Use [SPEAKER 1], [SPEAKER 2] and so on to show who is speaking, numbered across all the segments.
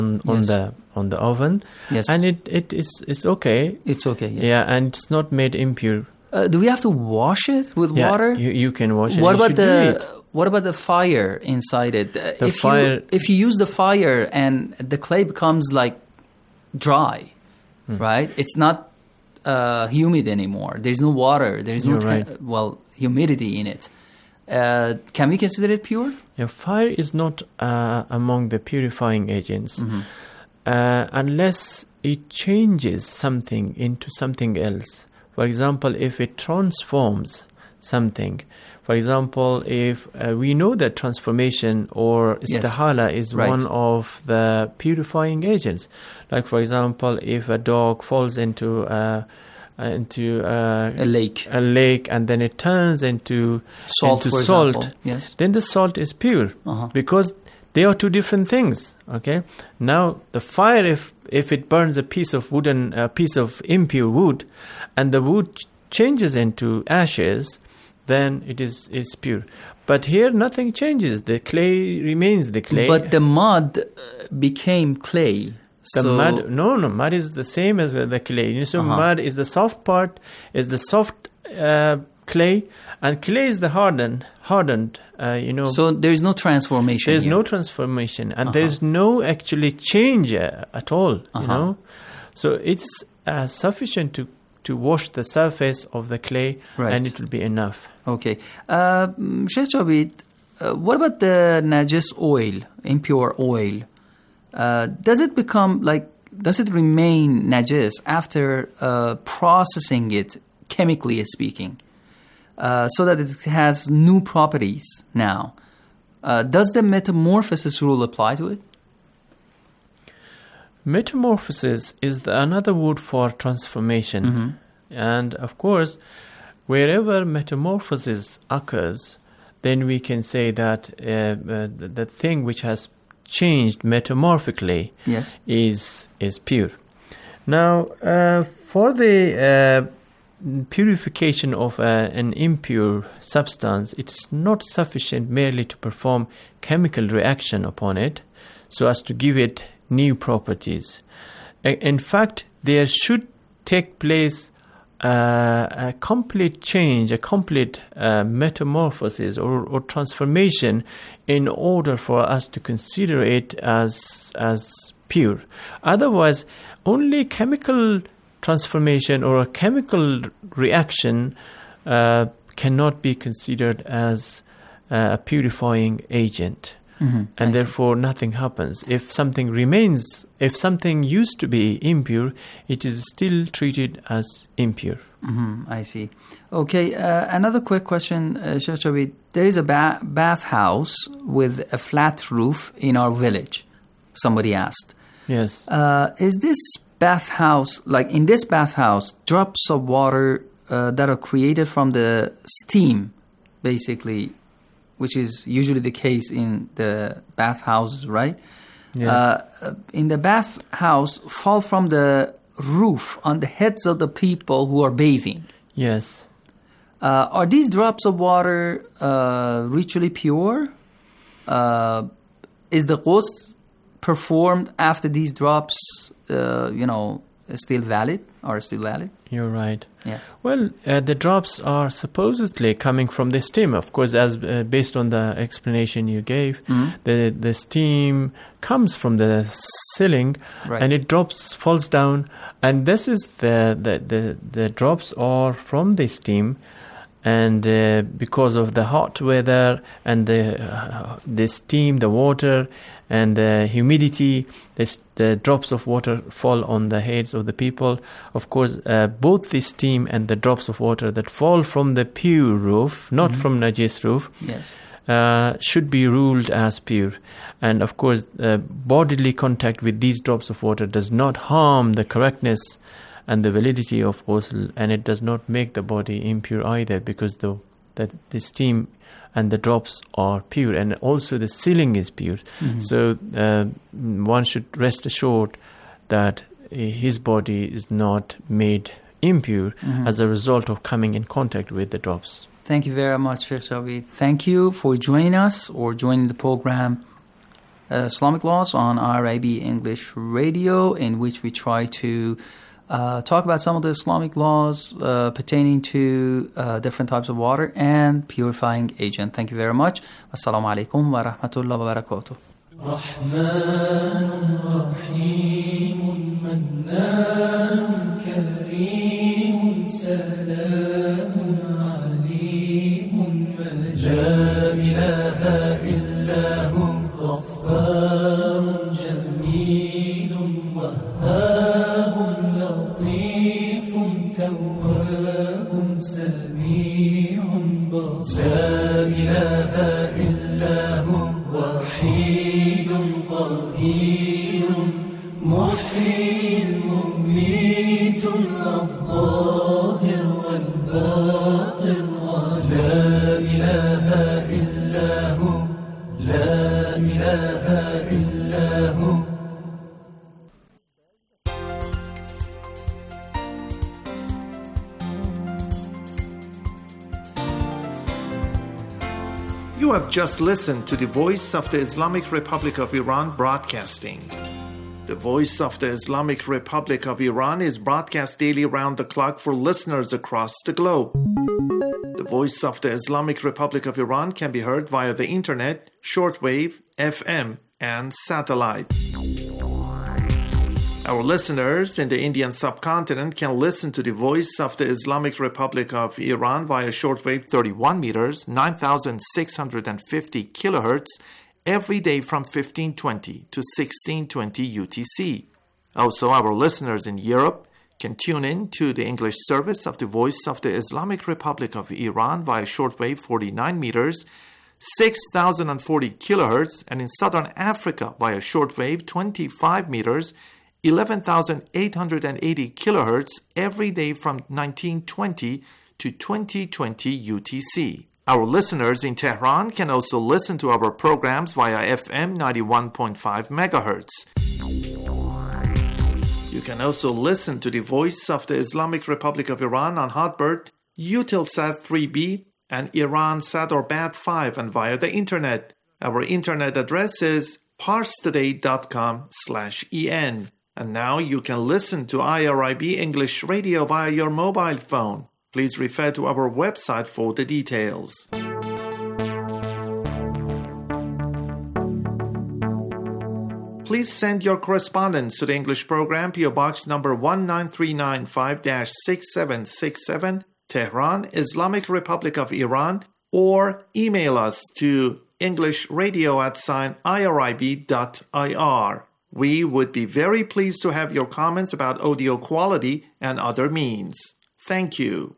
[SPEAKER 1] on the oven,
[SPEAKER 2] Yes.
[SPEAKER 1] and it's okay.
[SPEAKER 2] It's okay. Yeah.
[SPEAKER 1] Yeah, and it's not made impure.
[SPEAKER 2] Do we have to wash it with
[SPEAKER 1] Yeah,
[SPEAKER 2] water?
[SPEAKER 1] you can wash it.
[SPEAKER 2] What
[SPEAKER 1] You
[SPEAKER 2] about
[SPEAKER 1] should do it.
[SPEAKER 2] what about the fire inside it?
[SPEAKER 1] Fire.
[SPEAKER 2] If you use the fire and the clay becomes like dry, right? It's not humid anymore. There's no water. There's no
[SPEAKER 1] You're right.
[SPEAKER 2] humidity in it. Can we consider it pure?
[SPEAKER 1] Yeah, fire is not among the purifying agents
[SPEAKER 2] Mm-hmm.
[SPEAKER 1] unless it changes something into something else. For example, if it transforms something. For example, if we know that transformation or istihala is
[SPEAKER 2] Right.
[SPEAKER 1] one of the purifying agents. Like, for example, if a dog falls into a
[SPEAKER 2] lake.
[SPEAKER 1] and then it turns into
[SPEAKER 2] Salt, for
[SPEAKER 1] salt,
[SPEAKER 2] example. Yes.
[SPEAKER 1] then the salt is pure because they are two different things. Okay. Now the fire, if it burns a piece of impure wood, and the wood changes into ashes, then it is pure. But here nothing changes. The clay remains the clay.
[SPEAKER 2] But the mud became clay.
[SPEAKER 1] Mud is the same as the clay. So mud is the soft part, is the soft clay, and clay is the hardened.
[SPEAKER 2] So there is no transformation.
[SPEAKER 1] There is no transformation, and there is no actually change at all. You know, so it's sufficient to wash the surface of the clay, and it will be enough.
[SPEAKER 2] Okay, Sheikh Jawed, what about the najis oil, impure oil? Does it remain najis after processing it, chemically speaking, so that it has new properties now? Does the metamorphosis rule apply to it?
[SPEAKER 1] Metamorphosis is another word for transformation. And of course, wherever metamorphosis occurs, then we can say that the thing which has changed metamorphically is pure. Now, for the purification of an impure substance, it's not sufficient merely to perform chemical reaction upon it so as to give it new properties. In fact, there should take place a complete change, a complete metamorphosis or transformation in order for us to consider it as pure. Otherwise, only chemical transformation or a chemical reaction cannot be considered as a purifying agent. And therefore nothing happens. If something used to be impure, it is still treated as impure.
[SPEAKER 2] I see. Okay, another quick question, Sheikh Jawed. There is a bathhouse with a flat roof in our village, somebody asked.
[SPEAKER 1] Yes.
[SPEAKER 2] Is this bathhouse, like in this bathhouse, drops of water that are created from the steam, basically, which is usually the case in the bathhouses, right?
[SPEAKER 1] Yes.
[SPEAKER 2] In the bathhouse, fall from the roof on the heads of the people who are bathing.
[SPEAKER 1] Yes.
[SPEAKER 2] Are these drops of water ritually pure? Is the ghusl performed after these drops, still valid? You're
[SPEAKER 1] right.
[SPEAKER 2] Yes.
[SPEAKER 1] Well, the drops are supposedly coming from the steam. Of course, as based on the explanation you gave, the steam comes from the ceiling, and it falls down, and this is the drops are from the steam, and because of the hot weather and the steam, the water, and the humidity, the drops of water fall on the heads of the people. Of course, both the steam and the drops of water that fall from the pure roof, not from najis roof, should be ruled as pure. And of course, bodily contact with these drops of water does not harm the correctness and the validity of ghusl, and it does not make the body impure either, because the steam and the drops are pure, and also the ceiling is pure. So one should rest assured that his body is not made impure as a result of coming in contact with the drops.
[SPEAKER 2] Thank you very much, Sheikh Jawed. Thank you for joining us or joining the program. Islamic laws on IRIB English Radio, in which we try to talk about some of the Islamic laws pertaining to different types of water and purifying agent. Thank you very much. Assalamu alaikum wa rahmatullahi wa barakatuh.
[SPEAKER 3] رحمن رحيم منان كريم سلام عليم لا إله إلا هو غفار جميل وهاب لطيف تواب سميع بصير لا إله إلا هو وحيد قدير محيي مميت الظاهر والباطن لا إله إلا هو لا إله إلا هو.
[SPEAKER 4] You have just listened to the Voice of the Islamic Republic of Iran broadcasting. The Voice of the Islamic Republic of Iran is broadcast daily round the clock for listeners across the globe. The Voice of the Islamic Republic of Iran can be heard via the internet, shortwave, FM, and satellite. Our listeners in the Indian subcontinent can listen to the Voice of the Islamic Republic of Iran via shortwave 31 meters, 9,650 kilohertz, every day from 1520 to 1620 UTC. Also, our listeners in Europe can tune in to the English service of the Voice of the Islamic Republic of Iran via shortwave 49 meters, 6,040 kilohertz, and in Southern Africa via shortwave 25 meters, 11,880 kilohertz every day from 1920 to 2020 UTC. Our listeners in Tehran can also listen to our programs via FM 91.5 megahertz. You can also listen to the Voice of the Islamic Republic of Iran on Hotbird, Eutelsat 3B, and Iransat or Bat5, and via the internet. Our internet address is parstoday.com/en. And now you can listen to IRIB English Radio via your mobile phone. Please refer to our website for the details. Please send your correspondence to the English program, PO Box number 19395-6767, Tehran, Islamic Republic of Iran, or email us to englishradio@irib.ir. We would be very pleased to have your comments about audio quality and other means. Thank you.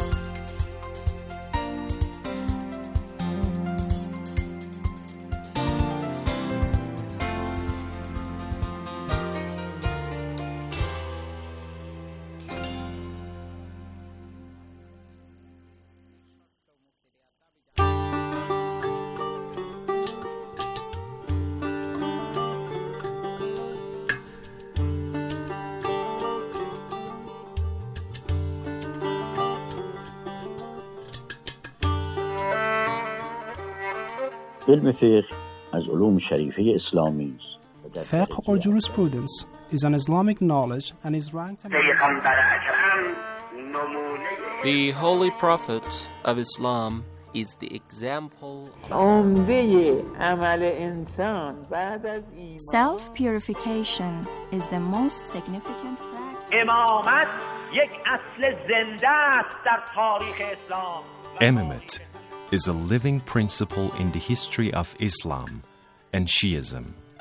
[SPEAKER 5] علم فقه از علوم شریفه اسلامی است.
[SPEAKER 6] Fiqh or jurisprudence is an Islamic knowledge and is ranked
[SPEAKER 7] The Holy Prophet of Islam is the example.
[SPEAKER 8] Self-purification is the most significant practice.
[SPEAKER 9] Imamate is a living principle in the history of Islam and Shiism.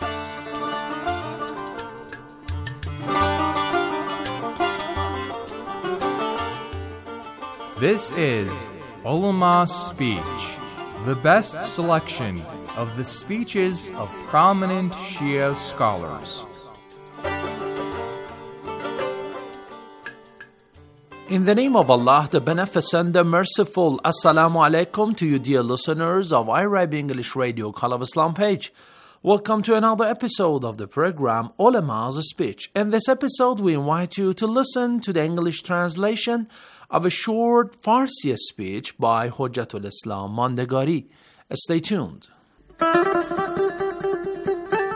[SPEAKER 10] This is Ulama Speech, the best selection of the speeches of prominent Shia scholars.
[SPEAKER 11] In the name of Allah, the Beneficent, the Merciful, Assalamu alaikum to you dear listeners of IRIB English Radio Call of Islam page. Welcome to another episode of the program Ulama's Speech. In this episode, we invite you to listen to the English translation of a short Farsi speech by Hujjatul Islam Mandegari. Stay tuned.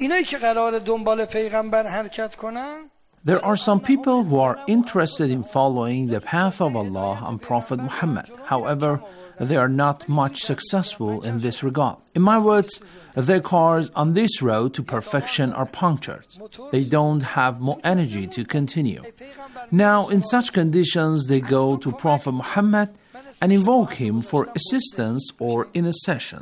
[SPEAKER 12] اینایی که قرار دنبال پیغمبر حرکت کنن
[SPEAKER 11] There are some people who are interested in following the path of Allah and Prophet Muhammad. However, they are not much successful in this regard. In my words, their cars on this road to perfection are punctured. They don't have more energy to continue. Now, in such conditions, they go to Prophet Muhammad and invoke him for assistance or intercession.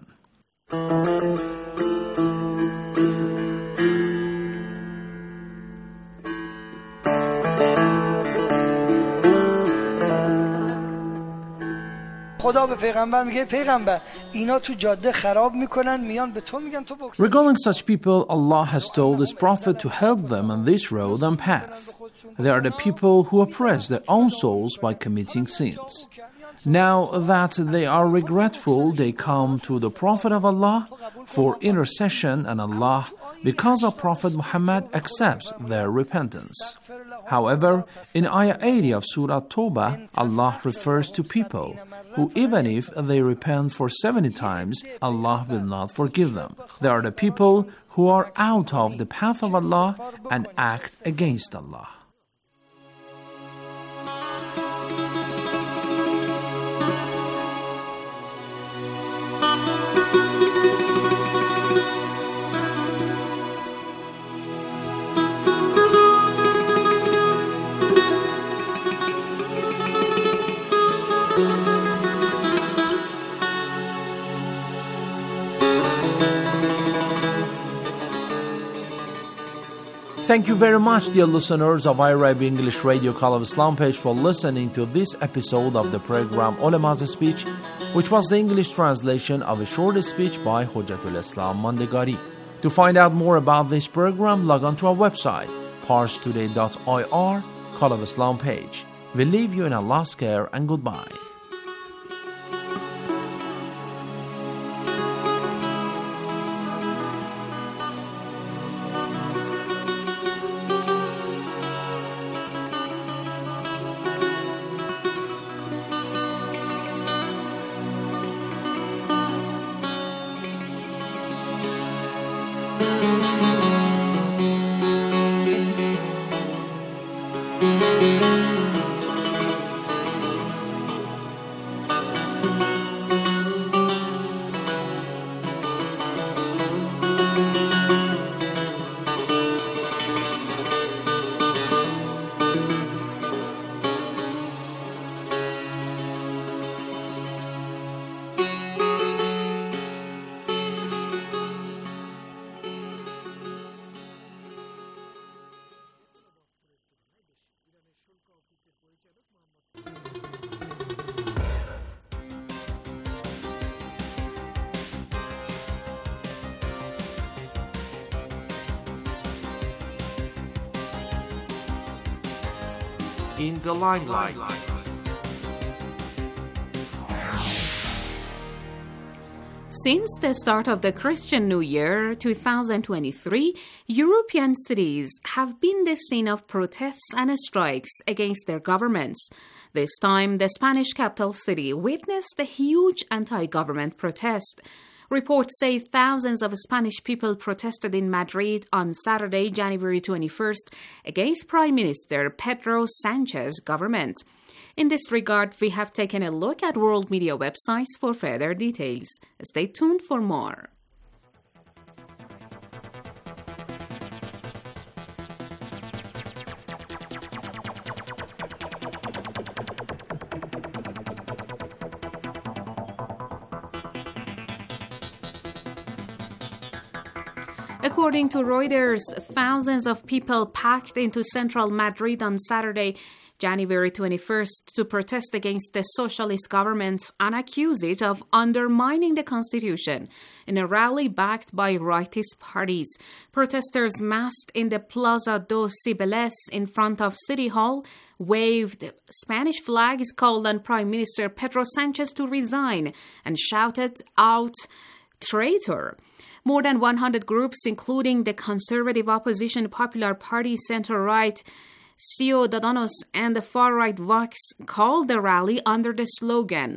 [SPEAKER 12] خدا به پیغمبر میگه پیغمبر اینا تو جاده خراب میکنن میان به تو میگن تو بگذر.
[SPEAKER 11] Regarding such people, Allah has told His Prophet to help them on this road and path. They are the people who oppress their own souls by committing sins. Now that they are regretful, they come to the Prophet of Allah for intercession, and Allah, because of Prophet Muhammad, accepts their repentance. However, in Ayah 80 of Surah Tawbah, Allah refers to people who, even if they repent for 70 times, Allah will not forgive them. They are the people who are out of the path of Allah and act against Allah. Thank you very much, dear listeners of iRib English Radio Call of Islam page, for listening to this episode of the program Ulama's Speech, which was the English translation of a short speech by Hujjatul Islam Mandegari. To find out more about this program, log on to our website, parstoday.ir, Call of Islam page. We leave you in Allah's care and goodbye.
[SPEAKER 4] In the limelight.
[SPEAKER 13] Since the start of the Christian New Year 2023, European cities have been the scene of protests and strikes against their governments. This time, the Spanish capital city witnessed a huge anti-government protest. Reports say thousands of Spanish people protested in Madrid on Saturday, January 21st, against Prime Minister Pedro Sanchez's government. In this regard, we have taken a look at world media websites for further details. Stay tuned for more. According to Reuters, thousands of people packed into central Madrid on Saturday, January 21st, to protest against the socialist government and accuse it of undermining the constitution in a rally backed by rightist parties. Protesters massed in the Plaza dos Cibeles in front of City Hall, waved Spanish flags, called on Prime Minister Pedro Sanchez to resign, and shouted out, "Traitor." More than 100 groups, including the conservative opposition Popular Party, center-right Ciudadanos, and the far-right Vox, called the rally under the slogan,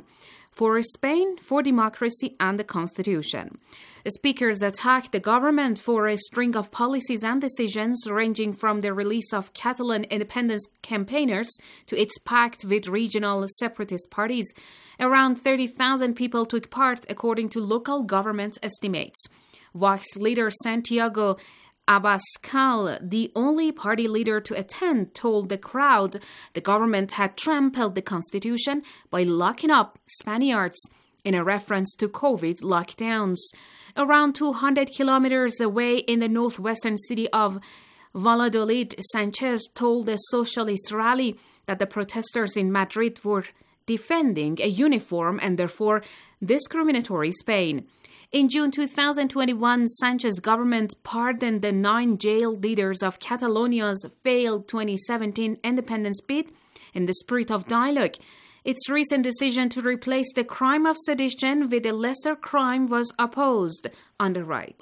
[SPEAKER 13] for Spain, for democracy and the Constitution. The speakers attacked the government for a string of policies and decisions ranging from the release of Catalan independence campaigners to its pact with regional separatist parties. Around 30,000 people took part, according to local government estimates. Vox leader Santiago Abascal, the only party leader to attend, told the crowd the government had trampled the constitution by locking up Spaniards in a reference to COVID lockdowns. Around 200 kilometers away in the northwestern city of Valladolid, Sanchez told the socialist rally that the protesters in Madrid were defending a uniform and therefore discriminatory Spain. In June 2021, Sanchez's government pardoned the 9 jailed leaders of Catalonia's failed 2017 independence bid in the spirit of dialogue. Its recent decision to replace the crime of sedition with a lesser crime was opposed on the right.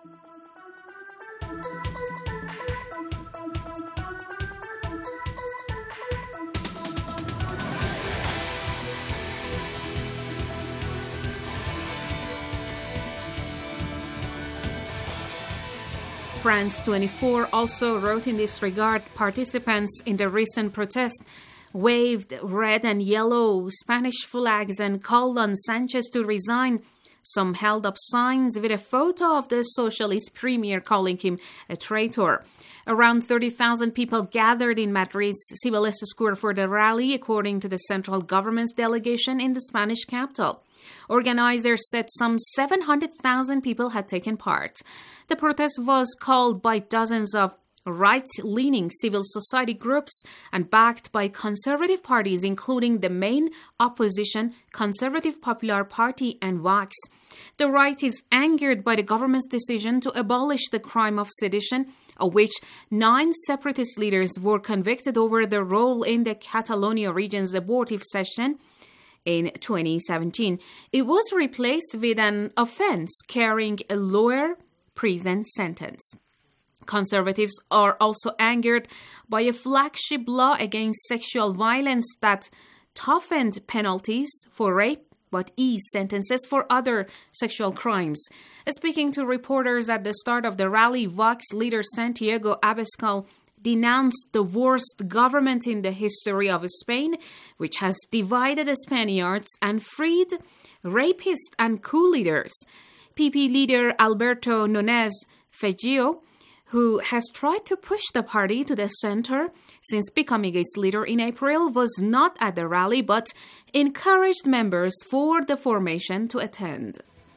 [SPEAKER 13] France 24 also wrote in this regard, participants in the recent protest waved red and yellow Spanish flags and called on Sanchez to resign. Some held up signs with a photo of the socialist premier calling him a traitor. Around 30,000 people gathered in Madrid's Cibeles Square for the rally, according to the central government's delegation in the Spanish capital. Organizers said some 700,000 people had taken part. The protest was called by dozens of right-leaning civil society groups and backed by conservative parties, including the main opposition Conservative Popular Party and Vox. The right is angered by the government's decision to abolish the crime of sedition, of which 9 separatist leaders were convicted over their role in the Catalonia region's abortive session in 2017. It was replaced with an offense carrying a lower prison sentence. Conservatives are also angered by a flagship law against sexual violence that toughened penalties for rape but eased sentences for other sexual crimes. Speaking to reporters at the start of the rally, Vox leader Santiago Abascal denounced the worst government in the history of Spain, which has divided the Spaniards and freed rapists and coup leaders. PP leader Alberto Núñez Feijóo, who has tried to push the party to the center since becoming its leader in April, was not at the rally but encouraged members for the formation to attend.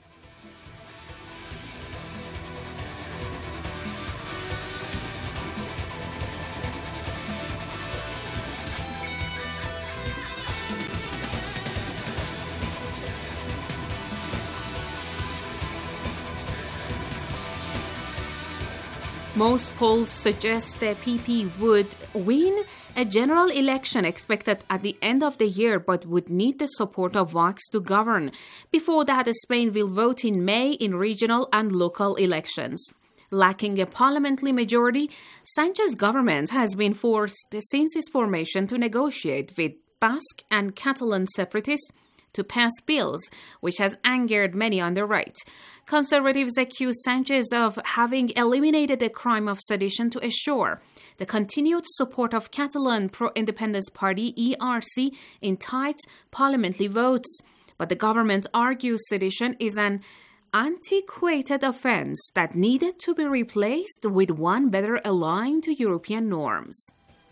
[SPEAKER 13] Most polls suggest the PP would win a general election expected at the end of the year, but would need the support of Vox to govern. Before that, Spain will vote in May in regional and local elections. Lacking a parliamentary majority, Sanchez's government has been forced since its formation to negotiate with Basque and Catalan separatists to pass bills, which has angered many on the right. Conservatives accuse Sanchez of having eliminated the crime of sedition to assure the continued support of Catalan pro-independence party ERC in tight parliamentary votes. But the government argues sedition is an antiquated offense that needed to be replaced with one better aligned to European norms.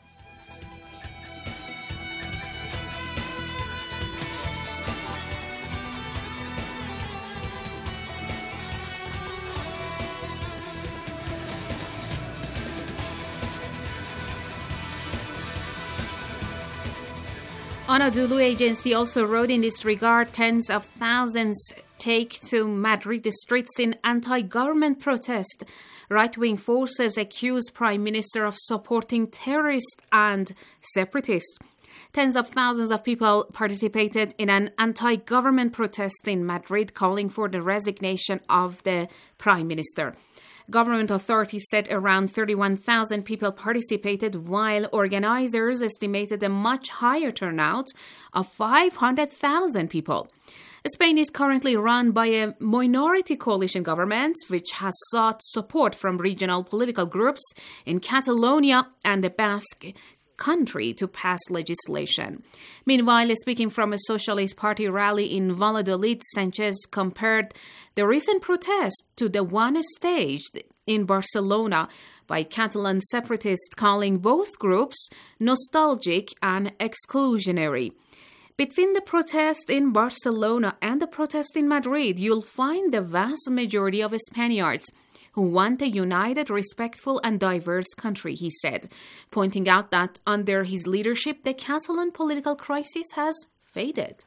[SPEAKER 13] Anadolu Agency also wrote in this regard, tens of thousands take to Madrid streets in anti-government protest. Right-wing forces accuse Prime Minister of supporting terrorists and separatists. Tens of thousands of people participated in an anti-government protest in Madrid calling for the resignation of the Prime Minister. Government authorities said around 31,000 people participated, while organizers estimated a much higher turnout of 500,000 people. Spain is currently run by a minority coalition government, which has sought support from regional political groups in Catalonia and the Basque Country to pass legislation. Meanwhile, speaking from a Socialist Party rally in Valladolid, Sanchez compared the recent protest to the one staged in Barcelona by Catalan separatists, calling both groups nostalgic and exclusionary. Between the protest in Barcelona and the protest in Madrid, you'll find the vast majority of Spaniards who want a united, respectful, and diverse country, he said, pointing out that under his leadership, the Catalan political crisis has faded.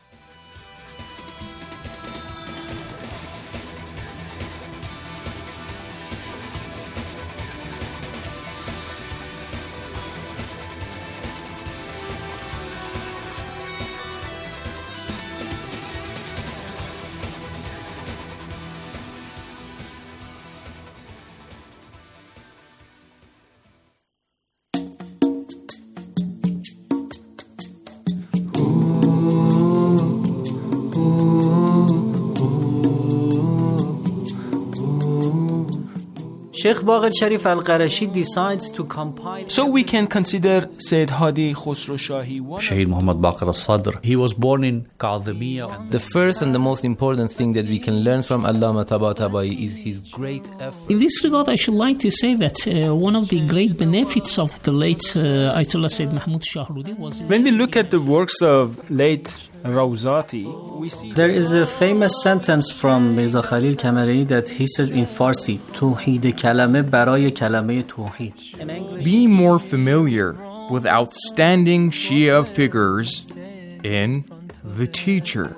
[SPEAKER 14] Sheikh Baqir Sharif Al-Qarashi decides to compile.
[SPEAKER 15] So we can consider Sayyid Hadi Khosrow Shahi one.
[SPEAKER 16] Shaheed Muhammad Baqir al-Sadr. He was born in Kadhimiya.
[SPEAKER 17] The first and the most important thing that we can learn from Allama Tabatabai is his great effort.
[SPEAKER 18] In this regard, I should like to say that one of the great benefits of the late Ayatollah Sayyid Mahmoud Shahrudi was...
[SPEAKER 15] When we look at the works of late Rawzati, we see...
[SPEAKER 14] There is a famous sentence from Mirza Khalil Kamari that he says in Farsi, Tawheed kalame baraye kalame tawheed.
[SPEAKER 10] Be more familiar with outstanding Shia figures in The Teacher.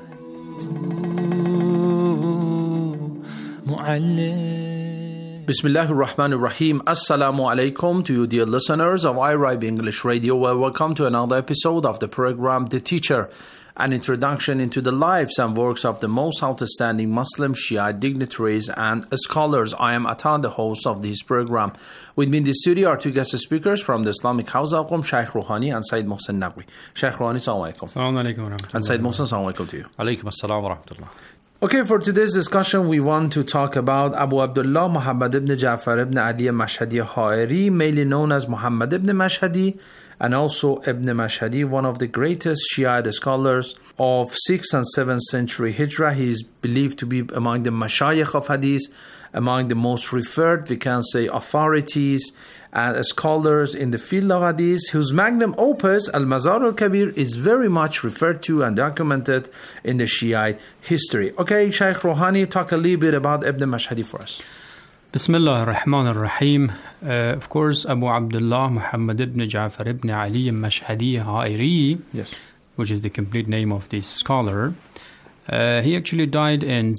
[SPEAKER 11] Bismillahir Rahmanir Rahim. Assalamu alaikum to you, dear listeners of iRibe English Radio. Well, welcome to another episode of the program The Teacher, an introduction into the lives and works of the most outstanding Muslim Shia dignitaries and scholars. I am Atan, the host of this program. With me in the studio are two guest speakers from the Islamic House of Qom, Shaykh Rouhani and Sayyid Mohsen Naqvi. Shaykh Rouhani, assalamu alaikum.
[SPEAKER 19] Assalamu alaikum wa rahmatullah.
[SPEAKER 11] And Sayyid Mohsen, assalamu alaikum to you.
[SPEAKER 16] Alaikum assalam wa rahmatullah.
[SPEAKER 11] Okay, for today's discussion, we want to talk about Abu Abdullah Muhammad ibn Ja'far ibn Ali Mashhadi Ha'iri, mainly known as Muhammad ibn Mashhadi, and also Ibn Mashhadi, one of the greatest Shiite scholars of 6th and 7th century Hijrah. He is believed to be among the Mashayikh of Hadith, among the most referred, we can say, authorities and scholars in the field of Hadith, whose magnum opus, Al-Mazar al-Kabir, is very much referred to and documented in the Shiite history. Okay, Shaykh Rouhani, talk a little bit about Ibn Mashhadi for us.
[SPEAKER 19] Bismillah ar-Rahman ar-Rahim. Of course, Abu Abdullah Muhammad ibn Ja'far ibn Ali Mashhadi Ha'iri,
[SPEAKER 11] yes,
[SPEAKER 19] which is the complete name of this scholar. He actually died in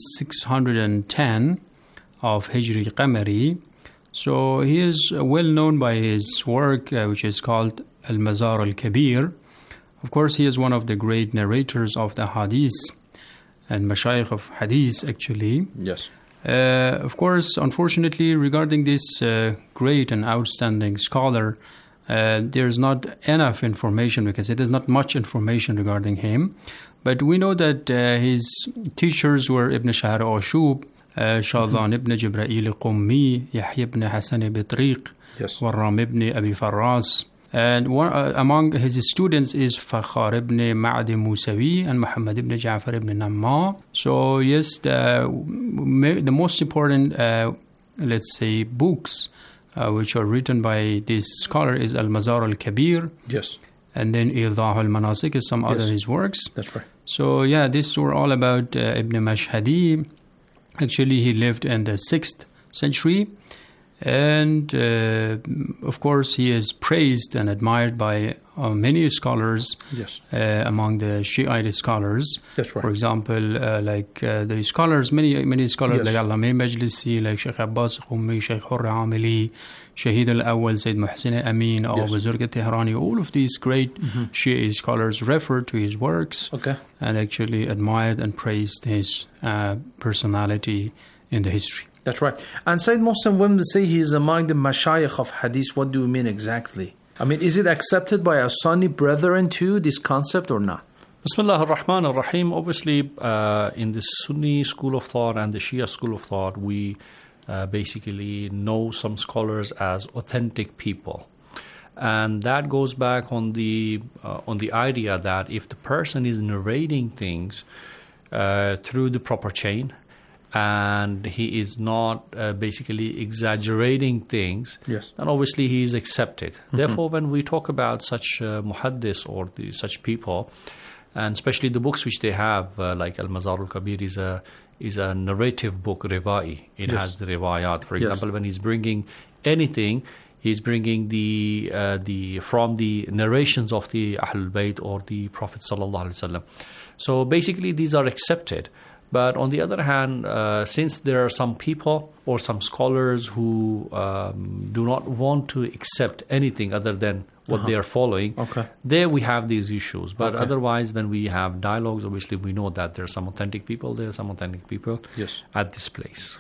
[SPEAKER 19] 610 of Hijri Qamari. So he is well known by his work, which is called Al-Mazar al-Kabir. Of course, he is one of the great narrators of the Hadith and Mashayikh of Hadith, actually.
[SPEAKER 11] Yes.
[SPEAKER 19] Of course, unfortunately, regarding this great and outstanding scholar, there's not enough information, because it is not much information regarding him. But we know that his teachers were Ibn Shahr Ashub, Shadhan ibn Jibra'il Qummi, Yahya ibn Hasan Bitriq, Warram ibn Abi Farras. And among his students is Fakhar ibn Ma'ad Musawi and Muhammad ibn Ja'far ibn Namma. So yes, the most important, let's say, books which are written by this scholar is Al-Mazar al-Kabir.
[SPEAKER 11] Yes.
[SPEAKER 19] And then Idah al-Manasik is some other his works.
[SPEAKER 11] That's right.
[SPEAKER 19] So yeah, these were all about Ibn Mashhadi. Actually, he lived in the 6th century. And of course, he is praised and admired by many scholars.
[SPEAKER 11] Yes.
[SPEAKER 19] Among the Shiite scholars.
[SPEAKER 11] That's right.
[SPEAKER 19] For example, like the scholars, many scholars,
[SPEAKER 11] yes,
[SPEAKER 19] like Allama Majlisi, like Sheikh Abbas Qummi, Sheikh Hurra Amili, Shahid al-Awwal, Sayyid Muhsin Amin, Abu Zurg Tehrani, all of these great Shiite scholars referred to his works, and actually admired and praised his personality in the history.
[SPEAKER 11] That's right. And Sayyid Mohsen, when we say he is among the mashayikh of hadith, what do you mean exactly? I mean, is it accepted by our Sunni brethren too, this concept, or not?
[SPEAKER 16] Bismillah ar-Rahman ar-Rahim. Obviously, in the Sunni school of thought and the Shia school of thought, we basically know some scholars as authentic people. And that goes back on the idea that if the person is narrating things through the proper chain, and he is not basically exaggerating things,
[SPEAKER 11] yes,
[SPEAKER 16] then obviously he is accepted. Mm-hmm. Therefore, when we talk about such muhaddis or such people, and especially the books which they have, like Al-Mazar al-Kabir is a narrative book, rivai. It has the riwayat. For example, when he's bringing anything, he's bringing the from the narrations of the Ahlul Bayt or the Prophet sallallahu alaihi wasallam. So basically, these are accepted. But on the other hand, since there are some people or some scholars who do not want to accept anything other than what they are following, there we have these issues. But otherwise, when we have dialogues, obviously we know that there are some authentic people, at this place.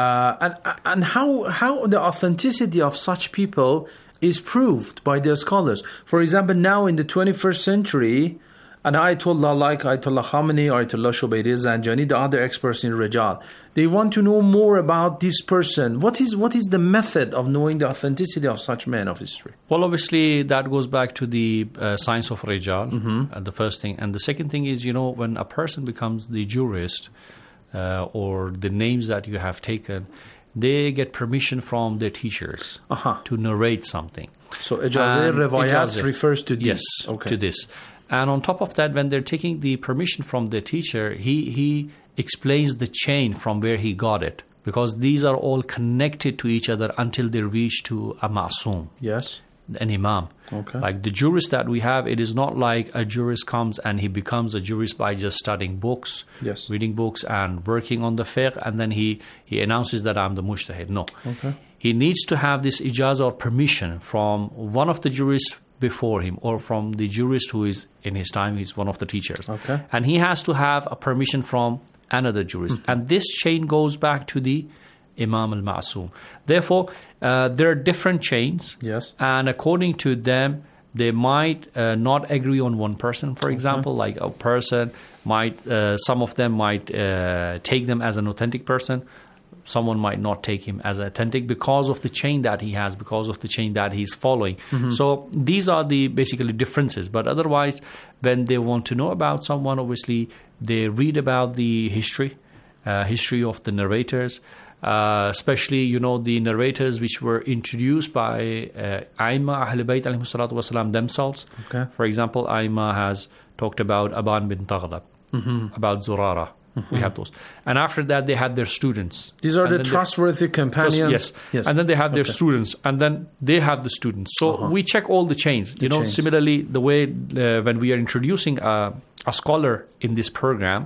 [SPEAKER 11] And how the authenticity of such people is proved by their scholars. For example, now in the 21st century, an Ayatollah like Ayatollah Khamenei, Ayatollah Shubayri Zanjani, the other experts in Rijal, they want to know more about this person. What is the method of knowing the authenticity of such men of history?
[SPEAKER 16] Well, obviously, that goes back to the science of Rijal, the first thing. And the second thing is, when a person becomes the jurist, or the names that you have taken, they get permission from their teachers to narrate something.
[SPEAKER 11] So, Ijazah Riwayat refers to this.
[SPEAKER 16] Yes, to this. And on top of that, when they're taking the permission from the teacher, he explains the chain from where he got it. Because these are all connected to each other until they reach to a ma'soom.
[SPEAKER 11] Yes.
[SPEAKER 16] An imam. Like the jurist that we have, it is not like a jurist comes and he becomes a jurist by just studying books, reading books and working on the fiqh, and then he announces that I'm the mujtahid. No. He needs to have this ijazah or permission from one of the jurists before him, or from the jurist who is in his time, he's one of the teachers. And he has to have a permission from another jurist. And this chain goes back to the Imam al-Ma'soom. Therefore, there are different chains.
[SPEAKER 11] Yes.
[SPEAKER 16] And according to them, they might not agree on one person. For example, like a person might, some of them might take them as an authentic person. Someone might not take him as authentic because of the chain that he has, because of the chain that he's following. So these are the basically differences. But otherwise, when they want to know about someone, obviously they read about the history of the narrators, especially, the narrators which were introduced by Aimma Ahl Bayt alayhi salatu wasalam themselves. For example, Aimma has talked about Aban bin Taghlab, about Zurara. We have those. And after that, they had their students.
[SPEAKER 11] These are the trustworthy companions.
[SPEAKER 16] Yes. And then they have their students. And then they have the students. So we check all the chains. Similarly, the way when we are introducing a scholar in this program,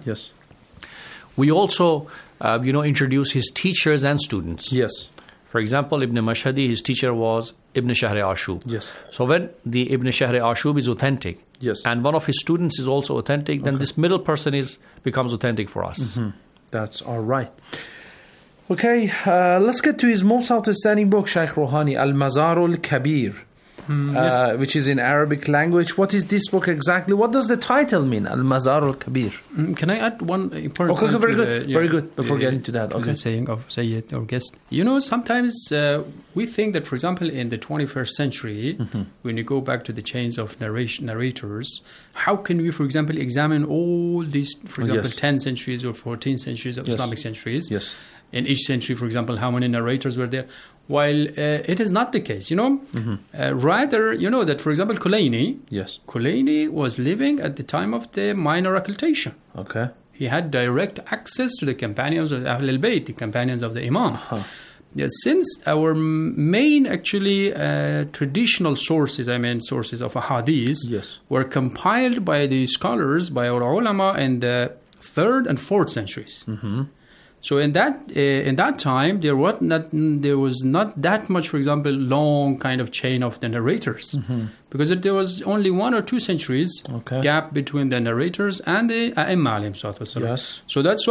[SPEAKER 16] we also, introduce his teachers and students.
[SPEAKER 11] Yes.
[SPEAKER 16] For example, Ibn Mashhadi, his teacher was Ibn Shahr Ashub.
[SPEAKER 11] Yes.
[SPEAKER 16] So when the Ibn Shahr Ashub is authentic, and one of his students is also authentic, then this middle person becomes authentic for us.
[SPEAKER 11] That's all right. Okay, let's get to his most outstanding book, Shaykh Rouhani, Al-Mazar al-Kabir, which is in Arabic language. What is this book exactly? What does the title mean, Al-Mazar al-Kabir?
[SPEAKER 19] Can I add one important
[SPEAKER 11] point? Very good. Very good. Before getting to that,
[SPEAKER 19] the saying of Sayyid or guest. Sometimes we think that, for example, in the 21st century, when you go back to the chains of narrators, how can we, for example, examine all these, for example, 10 centuries or 14 centuries of Islamic centuries?
[SPEAKER 11] Yes.
[SPEAKER 19] In each century, for example, how many narrators were there? While it is not the case, rather, that, for example, Kulaini was living at the time of the minor occultation. He had direct access to the companions of the Ahl al-Bayt, the companions of the Imam. Since our main, actually, traditional sources, sources of ahadith, were compiled by the scholars, by our ulama in the 3rd and 4th centuries. So in that time, there was not that much, for example, long kind of chain of the narrators, because there was only 1 or 2 centuries gap between the narrators and the A'imma alayhim salatu wasalam. So that's why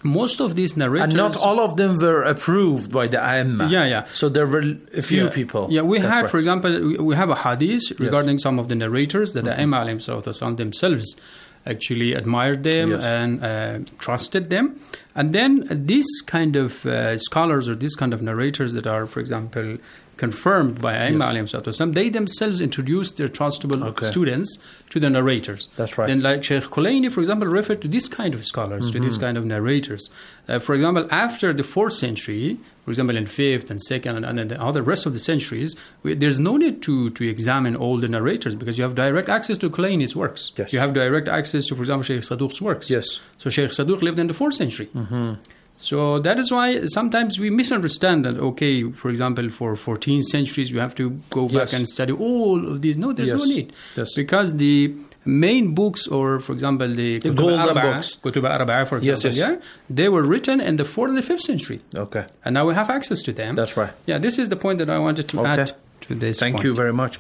[SPEAKER 19] most of these narrators...
[SPEAKER 11] And not all of them were approved by the A'immah.
[SPEAKER 19] Yeah.
[SPEAKER 11] So there were a few people.
[SPEAKER 19] Yeah, we
[SPEAKER 11] That's
[SPEAKER 19] had,
[SPEAKER 11] right.
[SPEAKER 19] for example, we have a hadith regarding some of the narrators that the A'immah alayhim salatu wasalam themselves actually admired them and trusted them. And then these kind of scholars or these kind of narrators that are, for example, confirmed by A'immah alayhim salatu wasalam, they themselves introduced their trustable students to the narrators.
[SPEAKER 11] That's right.
[SPEAKER 19] Then like Sheikh Khulaini, for example, referred to this kind of scholars, to this kind of narrators. For example, after the 4th century, for example, in 5th and 2nd and then the other rest of the centuries, there's no need to examine all the narrators because you have direct access to Khulaini's works.
[SPEAKER 11] Yes.
[SPEAKER 19] You have direct access to, for example, Sheikh Saduq's works.
[SPEAKER 11] Yes.
[SPEAKER 19] So Sheikh Saduq lived in the 4th century. So that is why sometimes we misunderstand that, okay, for example, for 14 centuries, you have to go back and study all of these. No, there's no need. Because the main books, or for example, the
[SPEAKER 11] golden books,
[SPEAKER 19] Kutub Arba'a, for example, they were written in the 4th and the 5th century.
[SPEAKER 11] Okay.
[SPEAKER 19] And now we have access to them.
[SPEAKER 11] That's right.
[SPEAKER 19] Yeah, this is the point that I wanted to add to this
[SPEAKER 11] Thank
[SPEAKER 19] point.
[SPEAKER 11] you very much.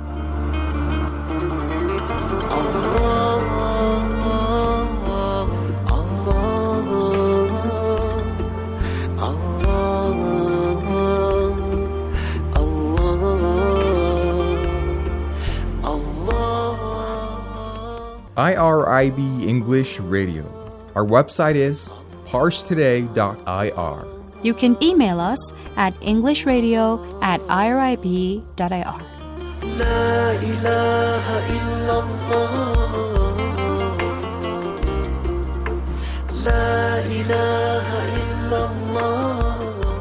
[SPEAKER 10] IRIB English Radio. Our website is parstoday.ir.
[SPEAKER 8] You can email us at englishradio@irib.ir.
[SPEAKER 3] لا إله إلا الله لا إله إلا الله.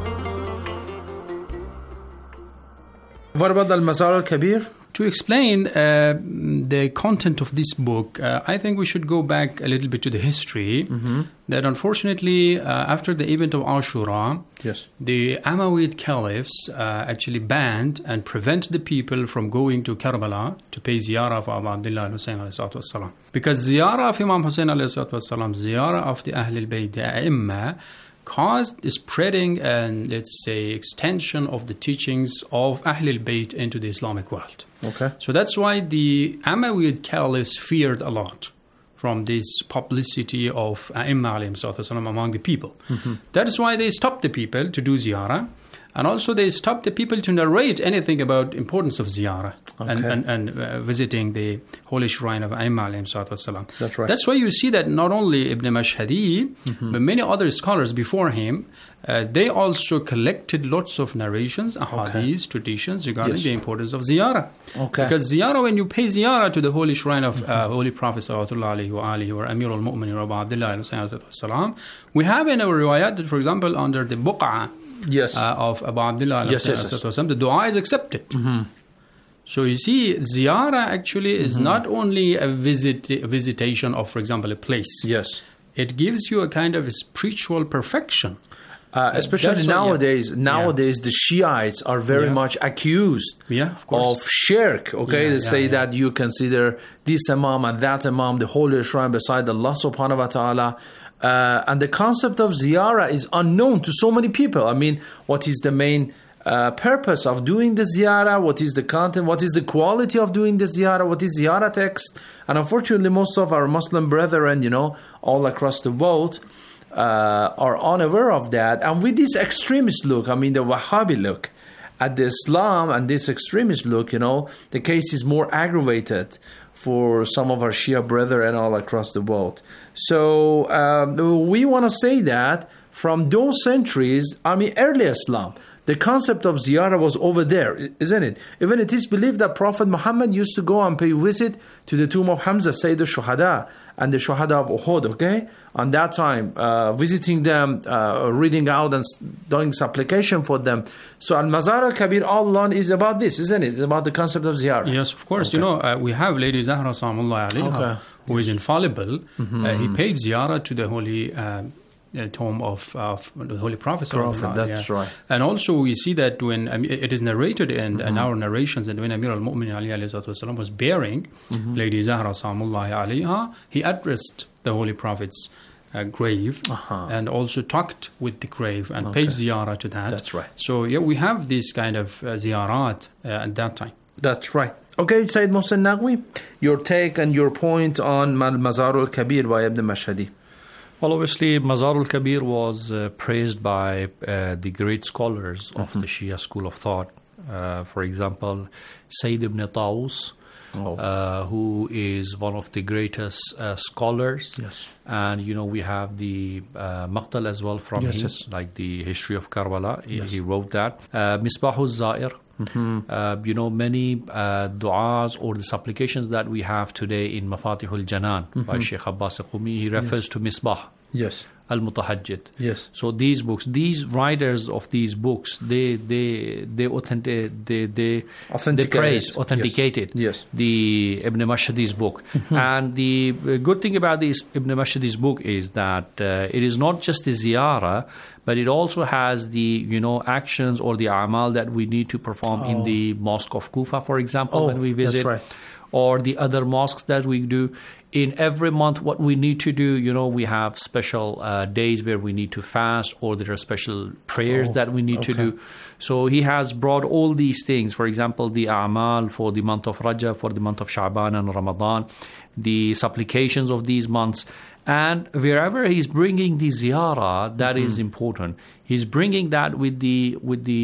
[SPEAKER 11] What about Al-Mazar al-Kabir?
[SPEAKER 19] To explain the content of this book, I think we should go back a little bit to the history. That unfortunately, after the event of Ashura, the Umayyad caliphs actually banned and prevented the people from going to Karbala to pay ziyarah of Abu Abdullah Hussein alayhi salatu wassalam. Because ziyarah of Imam Hussein alayhi salatu wassalam, ziyarah of the Ahlul Bayt, the A'imma, caused the spreading and, let's say, extension of the teachings of Ahlul Bayt into the Islamic world.
[SPEAKER 11] Okay.
[SPEAKER 19] So that's why the Umayyad caliphs feared a lot from this publicity of A'imma alayhim salatu wasalam among the people. That is why they stopped the people to do ziyarah, and also they stopped the people to narrate anything about importance of ziyarah and visiting the holy shrine of A'imma alayhim salatu wasalam.
[SPEAKER 11] That's right.
[SPEAKER 19] That's why you see that not only Ibn Mashhadi, but many other scholars before him, they also collected lots of narrations, ahadith, traditions regarding the importance of ziyarah. Because ziyarah, when you pay ziyarah to the holy shrine of Holy Prophet sallallahu alaihi wa Amir al-Mu'minin Abu Abdullah sallallahu, we have in our riwayat that, for example, under the buq'ah of Abu Abdullah the dua is accepted. So you see, ziyarah actually is not only a visitation of, for example, a place.
[SPEAKER 11] Yes.
[SPEAKER 19] It gives you a kind of a spiritual perfection.
[SPEAKER 11] Especially nowadays, the Shiites are very much accused of shirk. They say that you consider this Imam and that Imam, the holy shrine beside Allah subhanahu wa ta'ala. And the concept of ziyarah is unknown to so many people. I mean, what is the main purpose of doing the ziyarah? What is the content? What is the quality of doing the ziyarah? What is ziyarah text? And unfortunately, most of our Muslim brethren, all across the world, are unaware of that. And with this extremist look, I mean the Wahhabi look at the Islam and this extremist look, the case is more aggravated for some of our Shia brethren all across the world. So we want to say that from those centuries, early Islam, the concept of ziyarah was over there, isn't it? Even it is believed that Prophet Muhammad used to go and pay visit to the tomb of Hamza, Sayyid al-Shuhada, and the Shuhada of Uhud, On that time, visiting them, reading out and doing supplication for them. So Al-Mazar al-Kabir all along is about this, isn't it? It's about the concept of ziyarah.
[SPEAKER 19] Yes, of course. We have Lady Zahra Salamullahi alayha, who is infallible. He paid ziyarah to the holy tomb of the Holy Prophet.
[SPEAKER 11] That's right.
[SPEAKER 19] And also we see that when it is narrated in our narrations that when Amir al-Mu'minin alayhi was bearing Lady Zahra Salamullahi alayha, he addressed the Holy Prophet's grave and also talked with the grave and paid ziyarah to that.
[SPEAKER 11] That's right.
[SPEAKER 19] So we have this kind of ziyarat at that time.
[SPEAKER 11] That's right. Okay, Sayyid Mohsen Naqvi, your take and your point on Al-Mazar al-Kabir by Ibn Mashhadi.
[SPEAKER 16] Well, obviously, Mazar al-Kabir was praised by the great scholars of the Shia school of thought. For example, Sayyid ibn Taus, who is one of the greatest scholars.
[SPEAKER 11] Yes.
[SPEAKER 16] And, we have the Maqtal as well from him, like the history of Karbala. He wrote that. Misbah al-Zair. Many du'as or the supplications that we have today in Mafatihul Janan by Sheikh Abbas Qumi, he refers to Misbah.
[SPEAKER 11] Yes.
[SPEAKER 16] Al-Mutahajjid.
[SPEAKER 11] Yes.
[SPEAKER 16] So these books, these writers of these books, they authenticated the Ibn Mashhadi's book. And the good thing about this Ibn Mashhadi's book is that it is not just the ziyarah, but it also has the actions or the amal that we need to perform in the mosque of Kufa, for example, when we visit, or the other mosques that we do. In every month, what we need to do, we have special days where we need to fast, or there are special prayers that we need to do. So he has brought all these things. For example, the a'mal for the month of Rajab, for the month of Sha'ban and Ramadan, the supplications of these months. And wherever he's bringing the ziyarah, that is important. He's bringing that with the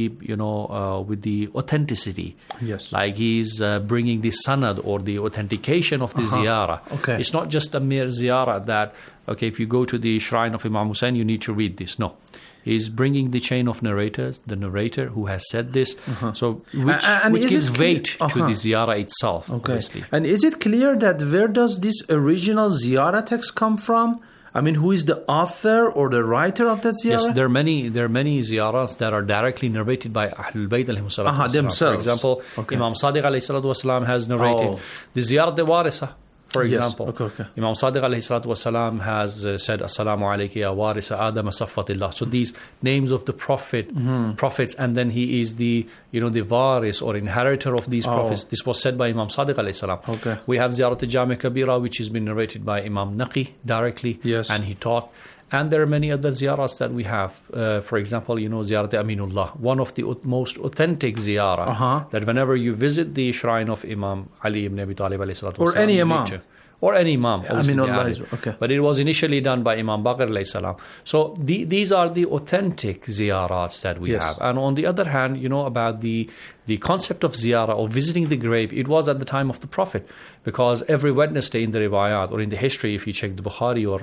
[SPEAKER 16] authenticity.
[SPEAKER 11] Yes.
[SPEAKER 16] Like he's bringing the sanad or the authentication of the ziyarah.
[SPEAKER 11] Okay.
[SPEAKER 16] It's not just a mere ziyarah that, if you go to the shrine of Imam Hussein, you need to read this. No. He's bringing the chain of narrators, the narrator who has said this, so which gives weight to the ziyarah itself.
[SPEAKER 11] Okay.
[SPEAKER 16] Obviously.
[SPEAKER 11] And is it clear that where does this original ziyarah text come from? I mean, who is the author or the writer of that ziyarah?
[SPEAKER 16] Yes, there are many ziyarahs that are directly narrated by Ahlul Bayt alayhi
[SPEAKER 11] themselves.
[SPEAKER 16] For example, Imam Sadiq alayhi salatu wasalam has narrated the ziyarat al-warisa. For example, Imam Sadiq alayhi salatu wasalam has said, Assalamu alayki ya warisa Adam saffatillah. So these names of the prophets, and then he is the waris or inheritor of these prophets. This was said by Imam Sadiq alayhi salam. We have Ziyarat al-Jami' Kabira, which has been narrated by Imam Naqi directly, and he taught. And there are many other ziyarahs that we have. For example, Ziyarat Aminullah, one of the most authentic ziyarah, that whenever you visit the shrine of Imam Ali ibn Abi Talib alayhi salatu
[SPEAKER 11] or any imam.
[SPEAKER 16] Or any imam.
[SPEAKER 11] Aminullah
[SPEAKER 16] But it was initially done by Imam Baqir alayhi salam. So these are the authentic ziyarats that we have. And on the other hand, about the concept of ziyarah or visiting the grave, it was at the time of the Prophet. Because every Wednesday in the riwayat or in the history, if you check the Bukhari or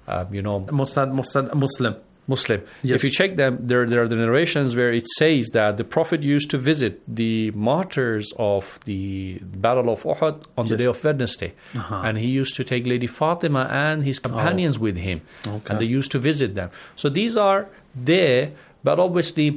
[SPEAKER 16] Muslim.
[SPEAKER 11] Yes.
[SPEAKER 16] If you check them, there are the narrations where it says that the Prophet used to visit the martyrs of the Battle of Uhud on the day of Wednesday. And he used to take Lady Fatima and his companions with him. And they used to visit them. So these are there. But obviously,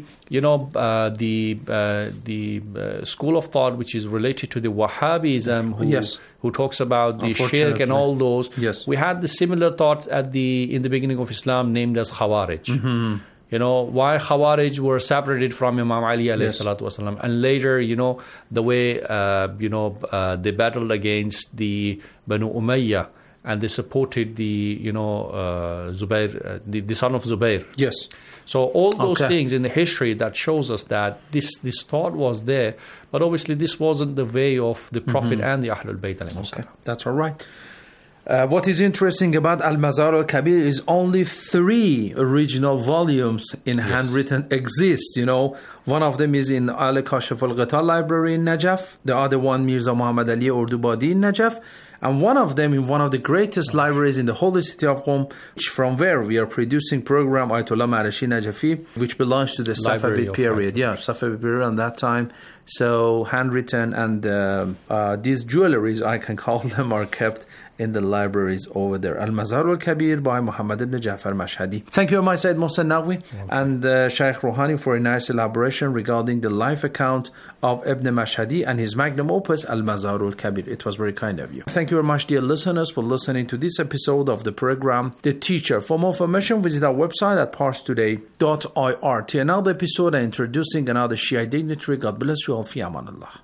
[SPEAKER 16] the school of thought which is related to the Wahhabism, who talks about the shirk and all those, we had the similar thoughts in the beginning of Islam named as Khawarij. Why Khawarij were separated from Imam Ali alayhi salatu wasalam, and later, the way they battled against the Banu Umayyah. And they supported the Zubair, the son of Zubair.
[SPEAKER 11] Yes.
[SPEAKER 16] So all those things in the history that shows us that this thought was there, but obviously this wasn't the way of the Prophet and the Ahlul Bayt.
[SPEAKER 11] That's all right. What is interesting about Al-Mazar al-Kabir is only 3 original volumes in handwritten exist. One of them is in Al-Kashf al-Ghitar library in Najaf. The other one, Mirza Muhammad Ali Urdubadi in Najaf. And one of them in one of the greatest libraries in the holy city of Qom, from where we are producing program Ayatollah Marashi Najafi, which belongs to the Safavid period. Safavid period on that time. So handwritten, and these jewelries, I can call them, are kept in the libraries over there. Al-Mazar al-Kabir by Muhammad ibn Ja'far Mashhadi. Thank you, my Sayyid Mohsen Naqvi and Shaykh Rouhani for a nice elaboration regarding the life account of Ibn Mashhadi and his magnum opus Al-Mazar al-Kabir. It was very kind of you. Thank you very much, dear listeners, for listening to this episode of the program The Teacher. For more information, visit our website at parstoday.ir. To another episode and introducing another Shia dignitary. God bless you all. Fi amanallah.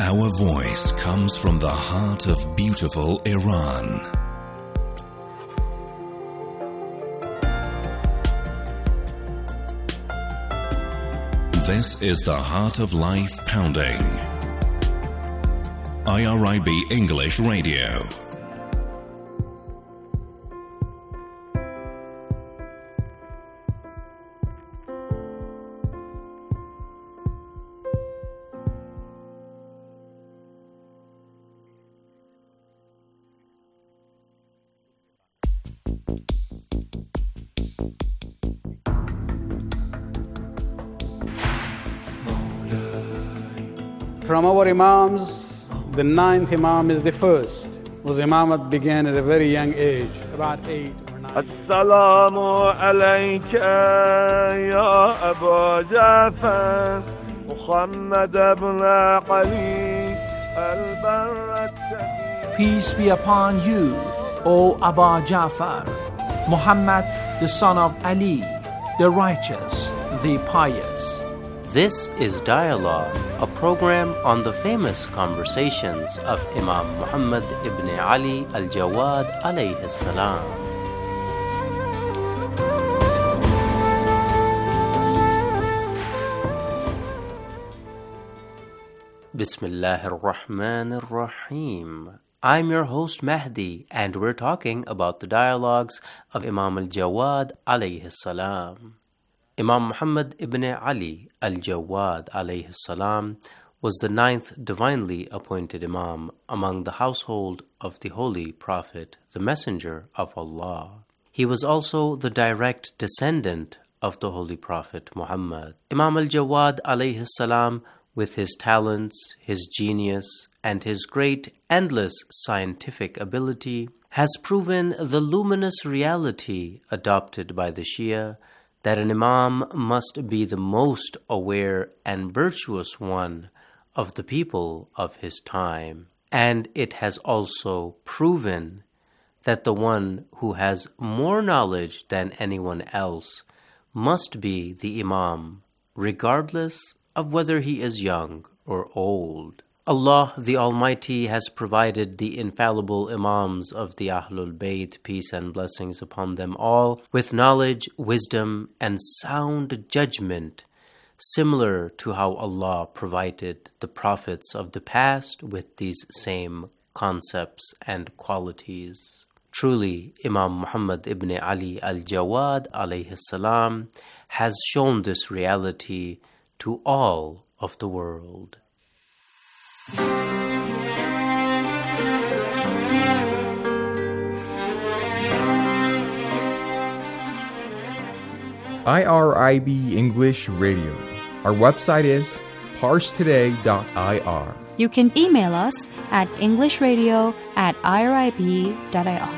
[SPEAKER 20] Our voice comes from the heart of beautiful Iran. This is the Heart of Life Pounding. IRIB English Radio.
[SPEAKER 21] From our Imams, the 9th Imam is the first. Was Imam that began at a very young age, about 8 or 9.
[SPEAKER 22] Assalamu alayka ya Abu Ja'far, Muhammad ibn Ali al-Barrat.
[SPEAKER 11] Peace be upon you, O Aba Ja'far, Muhammad the son of Ali, the righteous, the pious.
[SPEAKER 23] This is Dialogue, a program on the famous conversations of Imam Muhammad ibn Ali al-Jawad alayhi salam. Bismillahir Rahmanir Rahim. I'm your host Mahdi, and we're talking about the dialogues of Imam al-Jawad alayhi salam. Imam Muhammad ibn Ali al-Jawad alayhi salam was the 9th divinely appointed Imam among the household of the Holy Prophet, the Messenger of Allah. He was also the direct descendant of the Holy Prophet Muhammad. Imam al-Jawad alayhi salam, with his talents, his genius, and his great endless scientific ability, has proven the luminous reality adopted by the Shia that an Imam must be the most aware and virtuous one of the people of his time. And it has also proven that the one who has more knowledge than anyone else must be the Imam, regardless of whether he is young or old. Allah the Almighty has provided the infallible Imams of the Ahlul Bayt, peace and blessings upon them all, with knowledge, wisdom, and sound judgment, similar to how Allah provided the prophets of the past with these same concepts and qualities. Truly, Imam Muhammad ibn Ali al-Jawad alayhi salam has shown this reality to all of the world.
[SPEAKER 10] IRIB English Radio. Our website is parsetoday.ir.
[SPEAKER 24] You can email us at englishradio@irib.ir.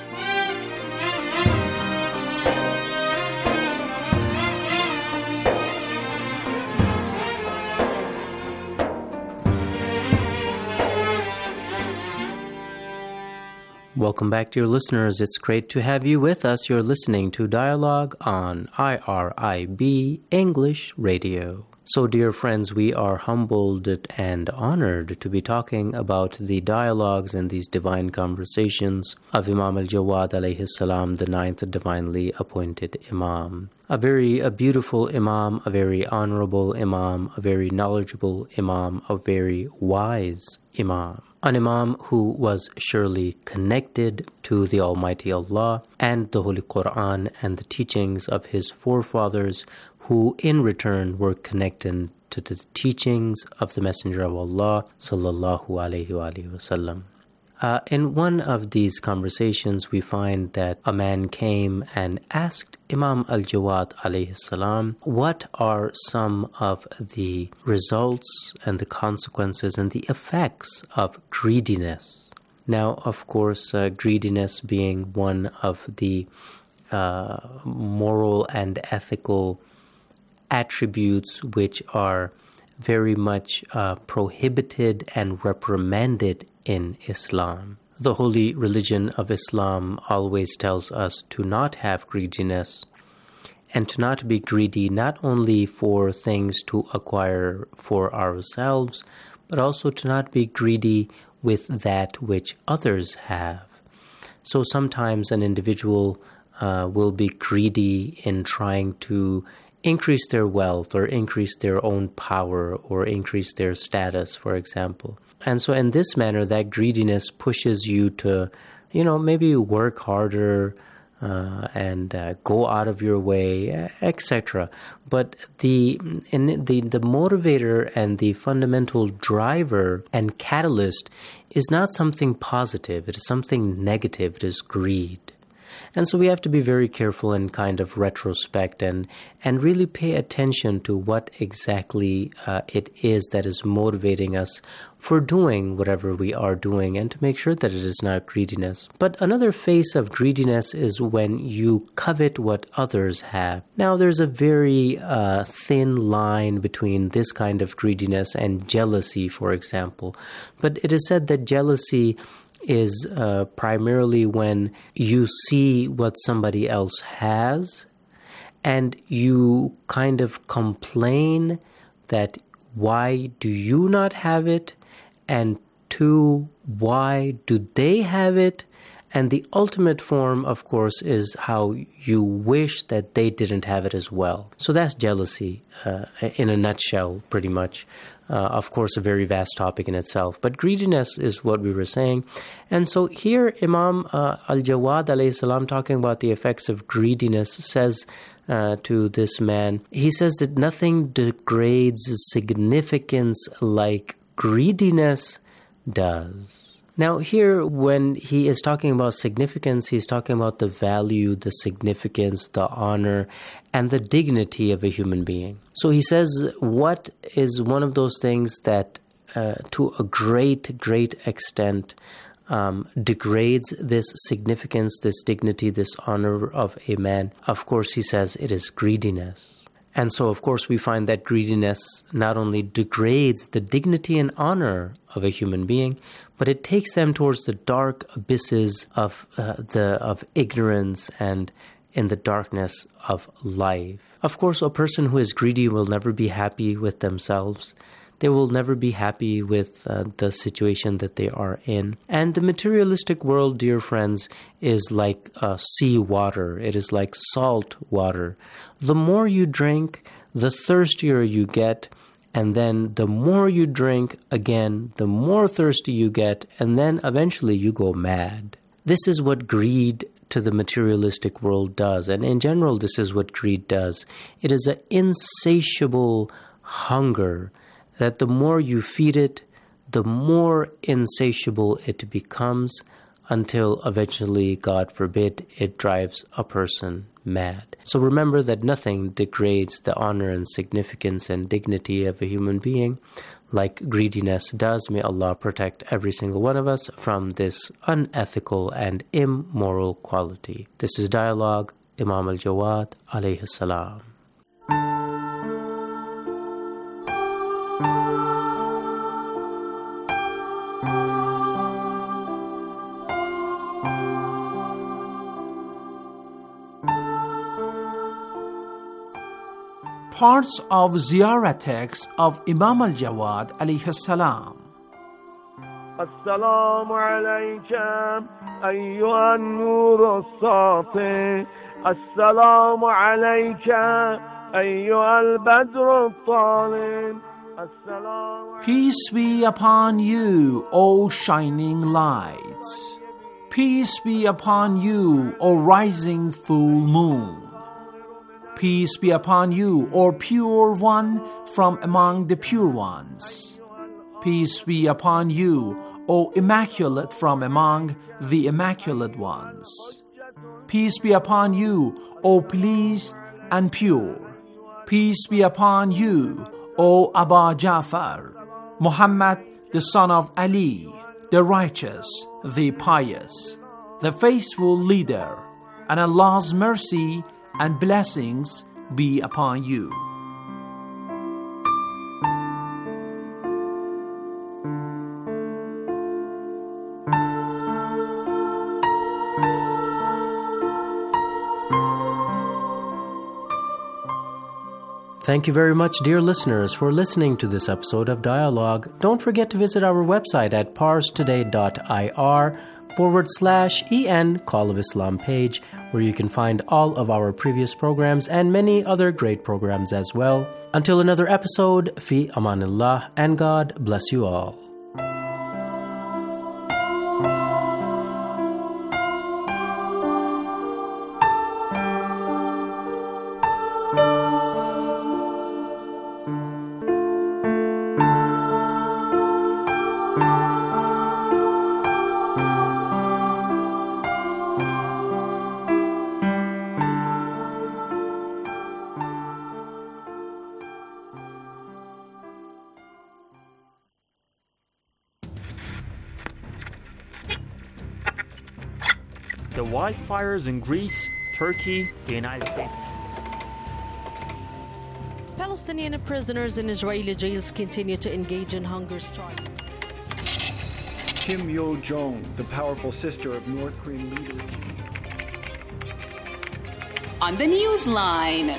[SPEAKER 23] Welcome back, dear listeners. It's great to have you with us. You're listening to Dialogue on IRIB English Radio. So, dear friends, we are humbled and honored to be talking about the dialogues and these divine conversations of Imam al-Jawad alayhi salam, the 9th divinely appointed Imam. A very beautiful Imam, a very honorable Imam, a very knowledgeable Imam, a very wise Imam. An Imam who was surely connected to the Almighty Allah and the Holy Quran and the teachings of his forefathers, who in return were connected to the teachings of the Messenger of Allah sallallahu alaihi wasallam. In one of these conversations, we find that a man came and asked Imam al-Jawad alayhi salam, what are some of the results and the consequences and the effects of greediness? Now, of course, greediness being one of the moral and ethical attributes which are very much prohibited and reprimanded in Islam. The holy religion of Islam always tells us to not have greediness and to not be greedy not only for things to acquire for ourselves, but also to not be greedy with that which others have. So sometimes an individual will be greedy in trying to increase their wealth or increase their own power or increase their status, for example. And so in this manner, that greediness pushes you to, maybe work harder and go out of your way, etc. But the motivator and the fundamental driver and catalyst is not something positive. It is something negative. It is greed. And so we have to be very careful and kind of retrospect and really pay attention to what exactly it is that is motivating us for doing whatever we are doing, and to make sure that it is not greediness. But another face of greediness is when you covet what others have. Now, there's a very thin line between this kind of greediness and jealousy, for example. But it is said that jealousy is primarily when you see what somebody else has and you kind of complain that why do you not have it, and two, why do they have it? And the ultimate form, of course, is how you wish that they didn't have it as well. So that's jealousy in a nutshell, pretty much. Of course, a very vast topic in itself. But greediness is what we were saying. And so here Imam Al-Jawad alayhi salam, talking about the effects of greediness, says to this man, he says that nothing degrades significance like greediness does. Now here, when he is talking about significance, he's talking about the value, the significance, the honor, and the dignity of a human being. So he says, what is one of those things that to a great extent degrades this significance, this dignity, this honor of a man? Of course, he says it is greediness. And so, of course, we find that greediness not only degrades the dignity and honor of a human being, but it takes them towards the dark abysses of ignorance and in the darkness of life. Of course, a person who is greedy will never be happy with themselves. They will never be happy with the situation that they are in. And the materialistic world, dear friends, is like sea water. It is like salt water. The more you drink, the thirstier you get. And then the more you drink, again, the more thirsty you get. And then eventually you go mad. This is what greed to the materialistic world does. And in general, this is what greed does. It is an insatiable hunger that the more you feed it, the more insatiable it becomes, until eventually, God forbid, it drives a person mad. So remember that nothing degrades the honor and significance and dignity of a human being like greediness does. May Allah protect every single one of us from this unethical and immoral quality. This is Dialogue, Imam Al-Jawad alayhi salam.
[SPEAKER 11] Parts of Ziyarah text of Imam Al-Jawad alayhi salam.
[SPEAKER 22] السلام عليك أيها النور الساطع السلام عليك أيها البدر الطالع.
[SPEAKER 11] Peace be upon you, O shining lights. Peace be upon you, O rising full moon. Peace be upon you, O pure one from among the pure ones. Peace be upon you, O immaculate from among the immaculate ones. Peace be upon you, O pleased and pure. Peace be upon you, O Aba Ja'far, Muhammad the son of Ali, the righteous, the pious, the faithful leader, and Allah's mercy and blessings be upon you.
[SPEAKER 23] Thank you very much, dear listeners, for listening to this episode of Dialogue. Don't forget to visit our website at parstoday.ir/EN Call of Islam page, where you can find all of our previous programs and many other great programs as well. Until another episode, fi amanillah, and God bless you all.
[SPEAKER 1] The wildfires in Greece, Turkey, the United States.
[SPEAKER 2] Palestinian prisoners in Israeli jails continue to engage in hunger strikes.
[SPEAKER 5] Kim Yo-jong, the powerful sister of North Korean leader.
[SPEAKER 6] On the Newsline.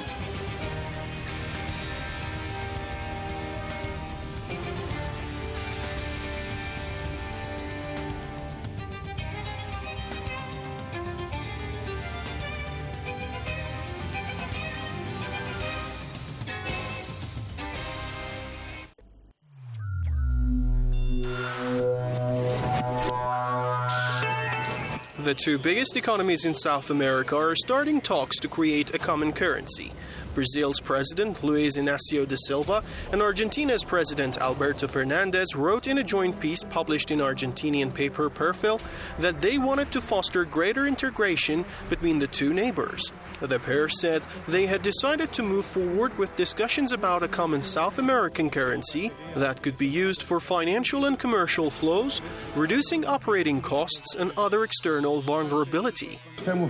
[SPEAKER 25] The two biggest economies in South America are starting talks to create a common currency. Brazil's President Luiz Inácio da Silva and Argentina's President Alberto Fernandez wrote in a joint piece published in Argentinian paper Perfil that they wanted to foster greater integration between the two neighbors. The pair said they had decided to move forward with discussions about a common South American currency that could be used for financial and commercial flows, reducing operating costs and other external vulnerability.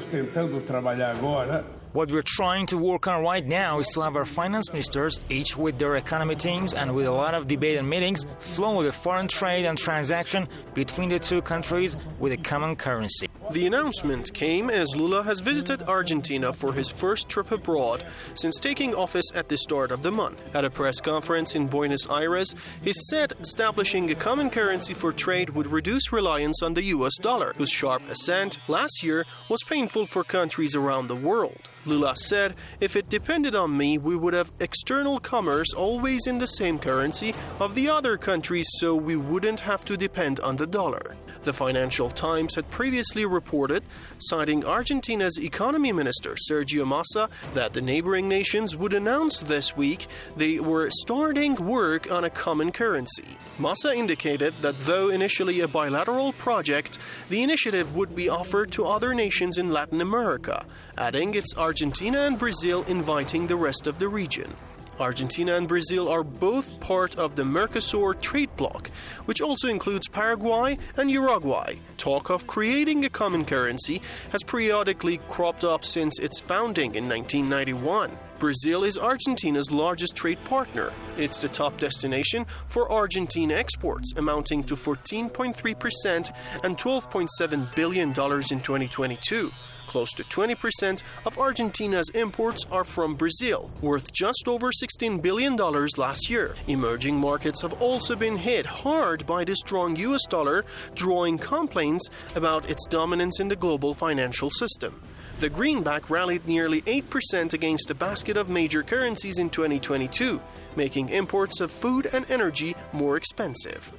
[SPEAKER 26] What we're trying to work on right now is to have our finance ministers, each with their economy teams and with a lot of debate and meetings, flow the foreign trade and transaction between the two countries with a common currency.
[SPEAKER 25] The announcement came as Lula has visited Argentina for his first trip abroad since taking office at the start of the month. At a press conference in Buenos Aires, he said establishing a common currency for trade would reduce reliance on the US dollar, whose sharp ascent last year was painful for countries around the world. Lula said, "If it depended on me, we would have external commerce always in the same currency of the other countries so we wouldn't have to depend on the dollar." The Financial Times had previously reported, citing Argentina's economy minister Sergio Massa, that the neighboring nations would announce this week they were starting work on a common currency. Massa indicated that though initially a bilateral project, the initiative would be offered to other nations in Latin America, adding it's Argentina and Brazil inviting the rest of the region. Argentina and Brazil are both part of the Mercosur trade bloc, which also includes Paraguay and Uruguay. Talk of creating a common currency has periodically cropped up since its founding in 1991. Brazil is Argentina's largest trade partner. It's the top destination for Argentine exports, amounting to 14.3% and $12.7 billion in 2022. Close to 20% of Argentina's imports are from Brazil, worth just over $16 billion last year. Emerging markets have also been hit hard by the strong US dollar, drawing complaints about its dominance in the global financial system. The greenback rallied nearly 8% against a basket of major currencies in 2022, making imports of food and energy more expensive.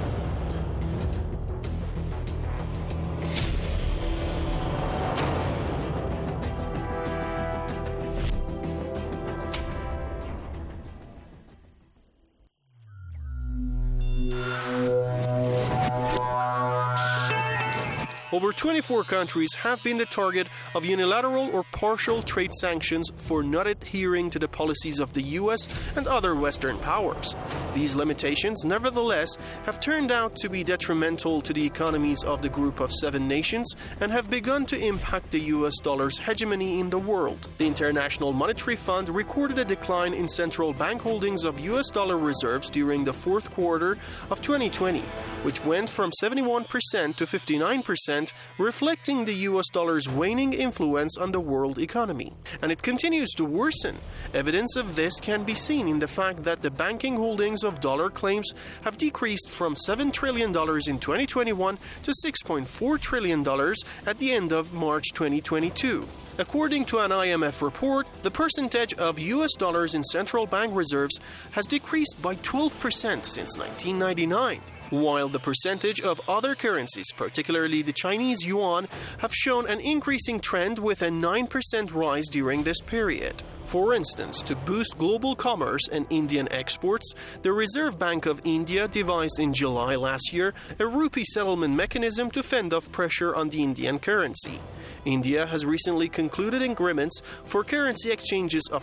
[SPEAKER 25] Over 24 countries have been the target of unilateral or partial trade sanctions for not adhering to the policies of the US and other Western powers. These limitations, nevertheless, have turned out to be detrimental to the economies of the Group of 7 nations and have begun to impact the US dollar's hegemony in the world. The International Monetary Fund recorded a decline in central bank holdings of US dollar reserves during the fourth quarter of 2020, which went from 71% to 59% 2%, reflecting the US dollar's waning influence on the world economy. And it continues to worsen. Evidence of this can be seen in the fact that the banking holdings of dollar claims have decreased from $7 trillion in 2021 to $6.4 trillion at the end of March 2022. According to an IMF report, the percentage of US dollars in central bank reserves has decreased by 12% since 1999, while the percentage of other currencies, particularly the Chinese yuan, have shown an increasing trend with a 9% rise during this period. For instance, to boost global commerce and Indian exports, the Reserve Bank of India devised in July last year a rupee settlement mechanism to fend off pressure on the Indian currency. India has recently concluded agreements for currency exchanges of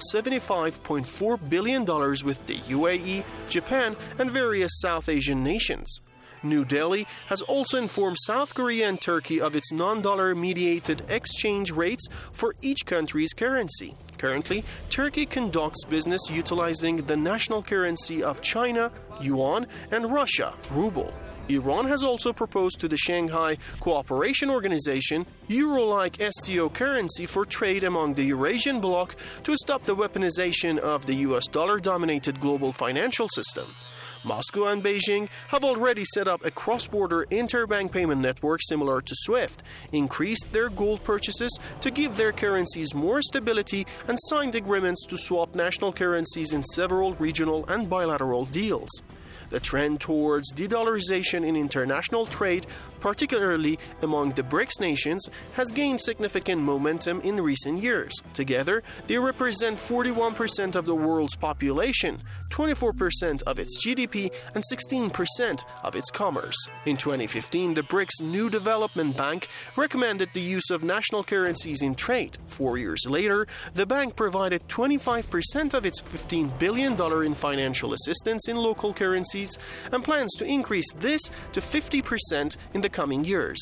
[SPEAKER 25] $75.4 billion with the UAE, Japan, and various South Asian nations. New Delhi has also informed South Korea and Turkey of its non-dollar mediated exchange rates for each country's currency. Currently, Turkey conducts business utilizing the national currency of China, yuan, and Russia, ruble. Iran has also proposed to the Shanghai Cooperation Organization euro-like SCO currency for trade among the Eurasian bloc to stop the weaponization of the US dollar-dominated global financial system. Moscow and Beijing have already set up a cross-border interbank payment network similar to SWIFT, increased their gold purchases to give their currencies more stability, and signed agreements to swap national currencies in several regional and bilateral deals. The trend towards de-dollarization in international trade, particularly among the BRICS nations, has gained significant momentum in recent years. Together, they represent 41% of the world's population, 24% of its GDP, and 16% of its commerce. In 2015, the BRICS New Development Bank recommended the use of national currencies in trade. 4 years later, the bank provided 25% of its $15 billion in financial assistance in local currencies and plans to increase this to 50% in the coming years.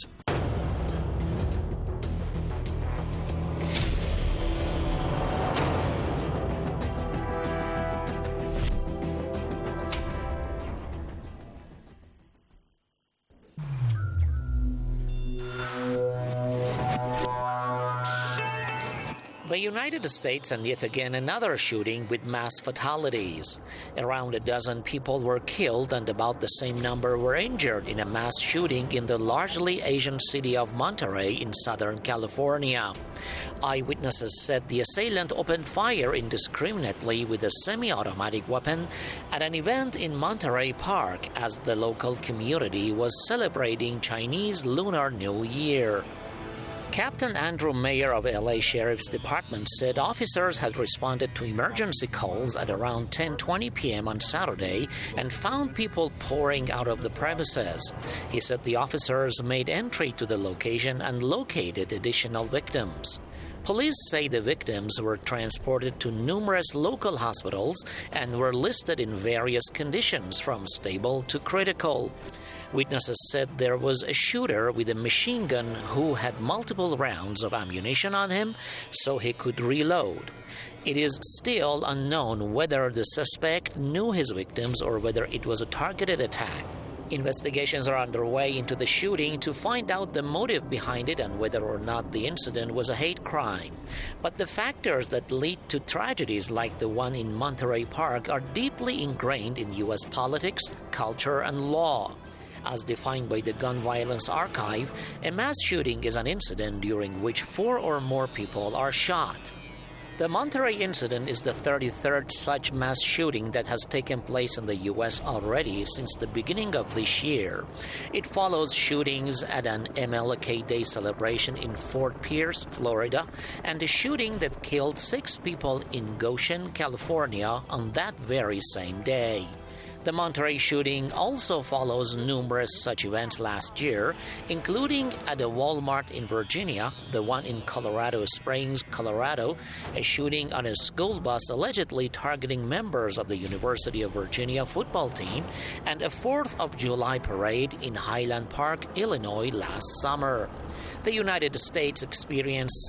[SPEAKER 4] The United States and yet again another shooting with mass fatalities. Around a dozen people were killed and about the same number were injured in a mass shooting in the largely Asian city of Monterey in Southern California. Eyewitnesses said the assailant opened fire indiscriminately with a semi-automatic weapon at an event in Monterey Park as the local community was celebrating Chinese Lunar New Year. Captain Andrew Mayer of LA Sheriff's Department said officers had responded to emergency calls at around 10:20 p.m. on Saturday and found people pouring out of the premises. He said the officers made entry to the location and located additional victims. Police say the victims were transported to numerous local hospitals and were listed in various conditions from stable to critical. Witnesses said there was a shooter with a machine gun who had multiple rounds of ammunition on him so he could reload. It is still unknown whether the suspect knew his victims or whether it was a targeted attack. Investigations are underway into the shooting to find out the motive behind it and whether or not the incident was a hate crime. But the factors that lead to tragedies like the one in Monterey Park are deeply ingrained in U.S. politics, culture, and law. As defined by the Gun Violence Archive, a mass shooting is an incident during which 4 or more people are shot. The Monterey incident is the 33rd such mass shooting that has taken place in the U.S. already since the beginning of this year. It follows shootings at an MLK Day celebration in Fort Pierce, Florida, and a shooting that killed 6 people in Goshen, California on that very same day. The Monterey shooting also follows numerous such events last year, including at a Walmart in Virginia, the one in Colorado Springs, Colorado, a shooting on a school bus allegedly targeting members of the University of Virginia football team, and a 4th of July parade in Highland Park, Illinois last summer. The United States experienced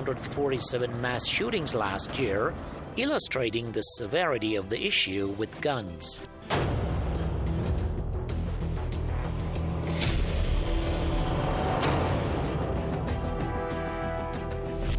[SPEAKER 4] 647 mass shootings last year, illustrating the severity of the issue with guns.